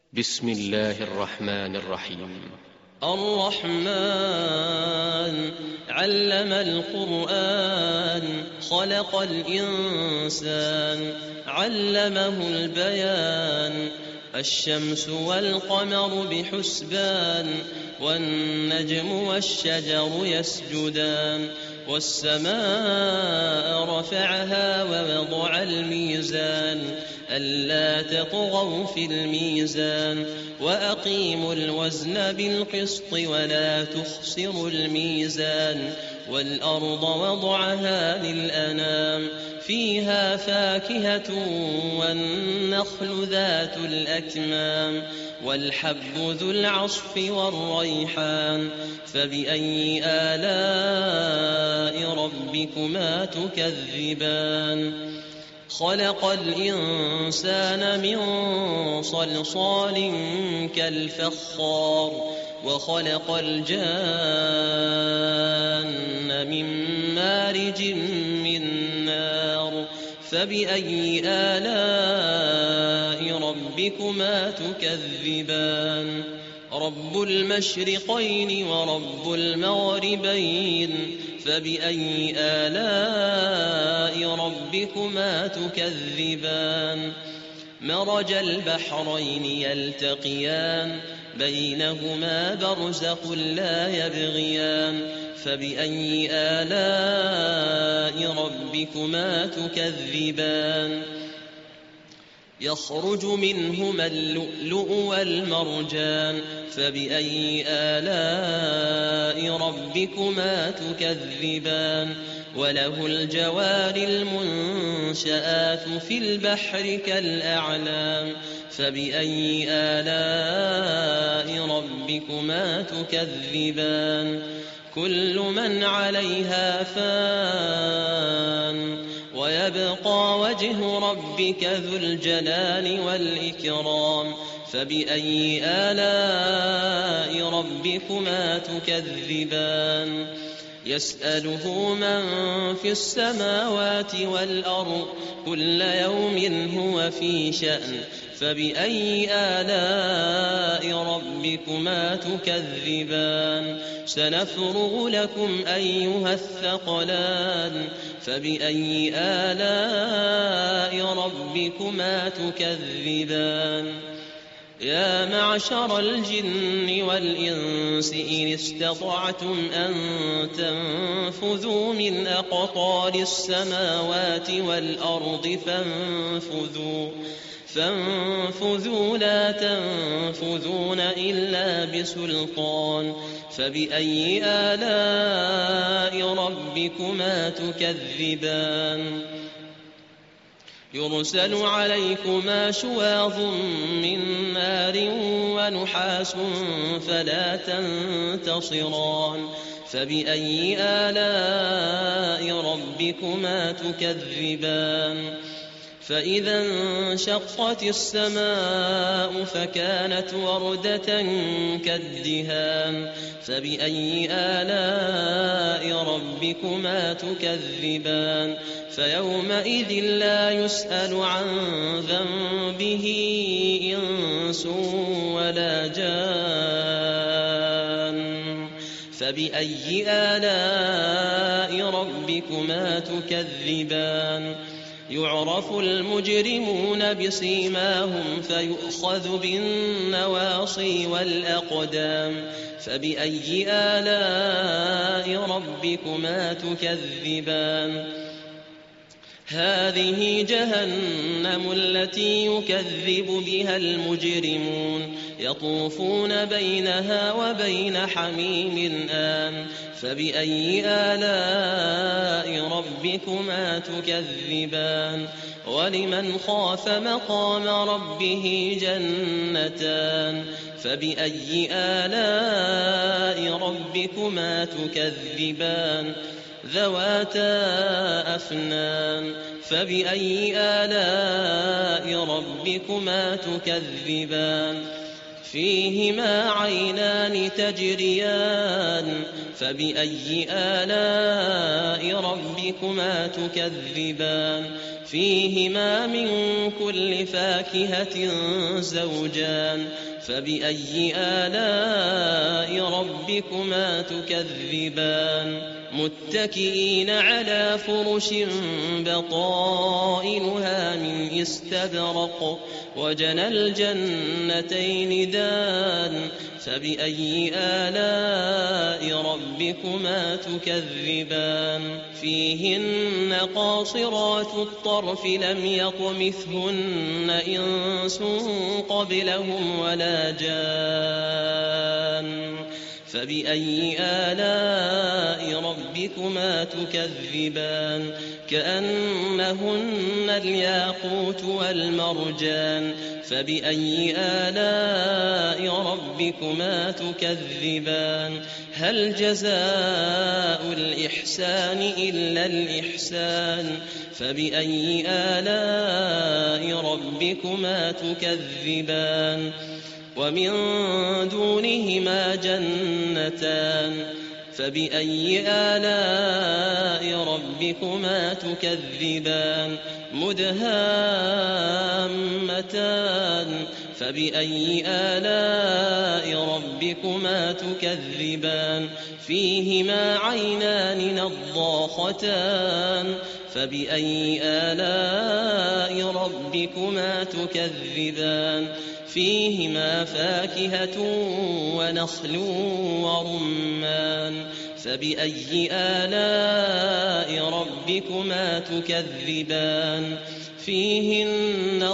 بسم الله الرحمن الرحيم. الرحمن علم القرآن خلق الإنسان علمه البيان. الشمس والقمر بحسبان والنجم والشجر يسجدان. والسماء رفعها ووضع الميزان ألا تطغوا في الميزان وأقيموا الوزن بالقسط ولا تخسروا الميزان. والأرض وضعها للأنام فيها فاكهة والنخل ذات الأكمام والحب ذو العصف والريحان. فبأي آلاء ربكما تكذبان؟ خلق الإنسان من صلصال كالفخار وخلق الجان من مارج من نار. فبأي آلاء ربكما تكذبان؟ رب المشرقين ورب المغربين. فبأي آلاء ربكما تكذبان؟ مرج البحرين يلتقيان بينهما برزخ لا يبغيان. فبأي آلاء ربكما تكذبان؟ يخرج منهما اللؤلؤ والمرجان. فبأي آلاء ربكما تكذبان؟ وله الجوار المنشآت في البحر كالأعلام. فبأي آلاء ربكما تكذبان؟ كل من عليها فان ويبقى وجه ربك ذو الجلال والإكرام. فبأي آلاء ربكما تكذبان؟ يسأله من في السماوات والأرض كل يوم هو في شأن. فبأي آلاء ربكما تكذبان؟ سنفرغ لكم أيها الثقلان. فبأي آلاء ربكما تكذبان؟ يا معشر الجن والإنس إن استطعتم أن تنفذوا من أقطار السماوات والأرض فانفذوا لا تنفذون إلا بسلطان. فبأي آلاء ربكما تكذبان؟ يرسل عليكما شواظ من نار ونحاس فلا تنتصران. فبأي آلاء ربكما تكذبان؟ فإذا انشقت السماء فكانت وردة كالدهان. فبأي آلاء ربكما تكذبان؟ فيومئذ لا يسأل عن ذنبه إنس ولا جان. فبأي آلاء ربكما تكذبان؟ يعرف المجرمون بسيماهم فيؤخذ بالنواصي والأقدام. فبأي آلاء ربكما تكذبان؟ هذه جهنم التي يكذب بها المجرمون يطوفون بينها وبين حميم آن. فبأي آلاء ربكما تكذبان؟ ولمن خاف مقام ربه جنتان. فبأي آلاء ربكما تكذبان؟ ذواتا أفنان. فبأي آلاء ربكما تكذبان؟ فيهما عينان تجريان. فبأي آلاء ربكما تكذبان؟ فيهما من كل فاكهة زوجان فبأي آلاء ربكما تكذبان متكئين على فرش بطائنها من استبرق وجنى الجنتين دان فبأي آلاء ربكما تكذبان فيهن قاصرات الطرف لم يطمثهن إنس قبلهم ولا جان فبأي آلاء ربكما تكذبان كأنهن الياقوت والمرجان فبأي آلاء ربكما تكذبان هل جزاء الإحسان إلا الإحسان فبأي آلاء ربكما تكذبان ومن دونهما جنتان فبأي آلاء ربكما تكذبان مدهامتان فبأي آلاء ربكما تكذبان فيهما عينان نضاختان فبأي آلاء ربكما تكذبان فيهما فاكهة ونخل ورمان فبأي آلاء ربكما تكذبان فيهن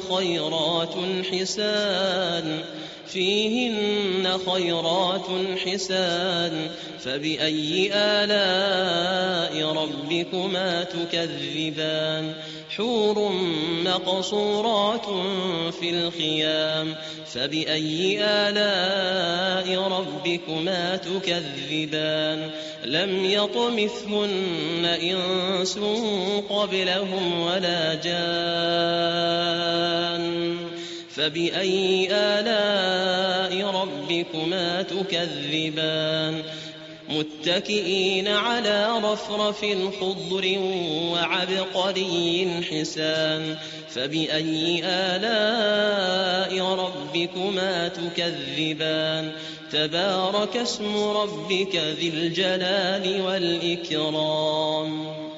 خيرات حسان فبأي آلاء ربكما تكذبان حور مقصورات في الخيام فبأي آلاء ربكما تكذبان لم يطمثهن إنس قبلهم ولا جان فبأي آلاء ربكما تكذبان متكئين على رفرف خضر وعبقري حسان فبأي آلاء ربكما تكذبان تبارك اسم ربك ذي الجلال والإكرام